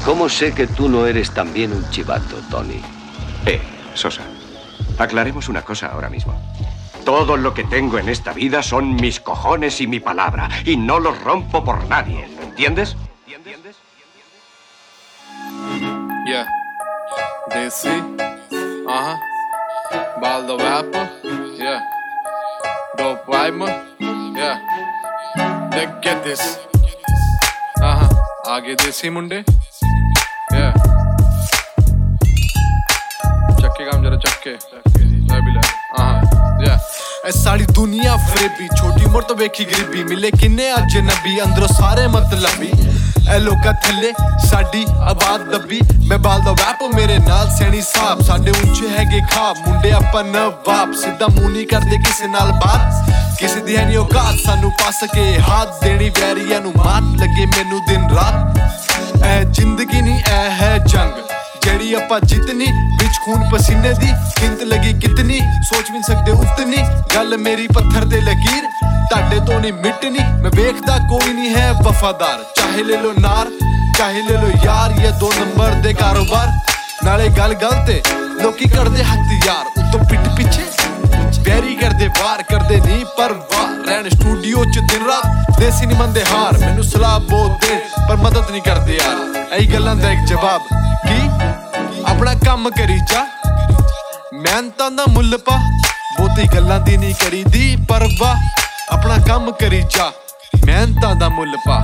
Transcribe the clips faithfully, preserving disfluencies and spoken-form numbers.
¿Cómo sé que tú no eres también un chivato, Tony? Eh, Sosa, aclaremos una cosa ahora mismo. Todo lo que tengo en esta vida son mis cojones y mi palabra, y no los rompo por nadie, ¿lo entiendes? ¿Entiendes? Yeah. Desi. Uh-huh. Baldo rapper. Yeah. Dope rhymer. Yeah. Let's get this. Uh-huh. आगे देसी मुंडे. Yeah. चक्के काम जरा चक्के. ले भी ले. Uh-huh. Yeah. ए सारी दुनिया फरेबी छोटी उम्र तो वेखी गरीबी मिले किन्ने अजनबी अंदरों सारे मतलबी ए लोका थल्ले साडी आबाद दबी मैं बालदा वैप मेरे नाल सैनी साहब साडे ऊंचे हैगे खाब मुंडे ਆਪਾਂ नवाब सीधा मुंह नहीं करदे किसे नाल बात किसे दी है नहीं औकात सानू पा सके हाथ देनी वैरियां नू मात लगे मैनू दिन रात ए जिंदगी नहीं ए है जंग जेड़ी ਆਪਾਂ जितनी बिच खून पसीने दी किंत लगी कितनी सोच भी नहीं सकते उतनी गल मेरी पत्थर ते लकीर ताडे तो नहीं मिटनी मैं वेखदा कोई नहीं है वफादार चाहे ले लो नार चाहे ले लो यार ये दो नंबर दे कारोबार नाले गल गल ते लोकी करदे हथियार उतो पिट पिछे बैरी करदे वार करदे नहीं पर वार रहन स्टूडियो च दिन रात देसी नहीं मंदे हार मैनू सलाह बहुत दे पर मदद नहीं करदे यार ऐ गल्लां दा एक जवाब की अपना काम करी जा मेहनतां दा मुल्ल पा बहुती गल्लां दी नहीं करी दी परवाह अपना काम करी जा मेहनतां दा मुल्ल पा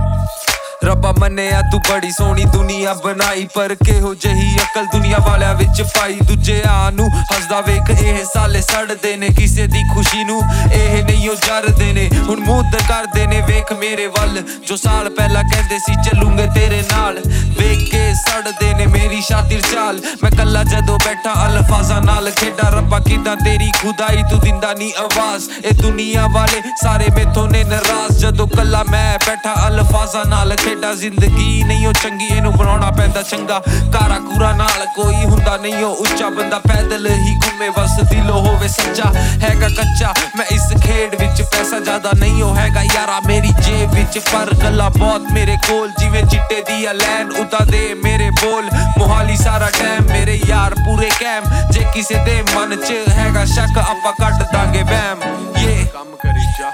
रब्बा मन्निया तू बड़ी सोहनी दुनिया बनाई पर किहो जही अकल दुनिया वालिया विच पाई दूजियां नू हसदा वेख एह साले सड़दे ने किसे दी खुशी नू एह नहीं ओ जरदे ने हुण मुंह करदे ने वेख मेरे वल जो साल पहला कहंदे सी चलूंगे तेरे नाल वेख के सड़दे ने मेरी शातिर चाल मैं कल्ला जदों बैठा अल्फाज़ां नाल खेडा रब्बा किदां तेरी खुदाई तू दिंदा नी आवाज़ ए दुनिया वाले सारे मेथों ने नाराज़ जदों कल्ला मैं बैठा अल्फाज़ां नाल खेडा जिंदगी नहीं ओ चंगी इनू बनाउणा पैंदा चंगा कारा कूरा नाल कोई हुंदा नहीं ओ उच्चा बंदा पैदल ही घूमे बस दिलों होवे सच्चा हैगा कच्चा मैं इस खेड विच पैसा ज्यादा नहीं हो हैगा यारा मेरी जेब विच पर गल्ला बहुत मेरे कोल जिवें चिट्टे दी लैन उदा दे मेरे बोल मोहाली सारा टाइम मेरे यार पूरे कैम जे किसे दे मन च हैगा शक आपां कट दांगे बैम ये काम करी जा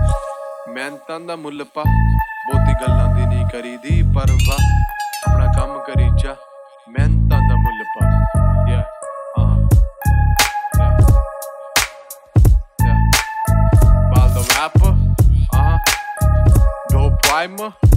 मेहनतां दा मुल्ल पा बहुती गल्लां दी नहीं करी दी परवाह अपना काम करी जा मेहनतां दा मुल्ल पा yeah uh-huh yeah yeah Baldo rapper uh-huh dope rhymer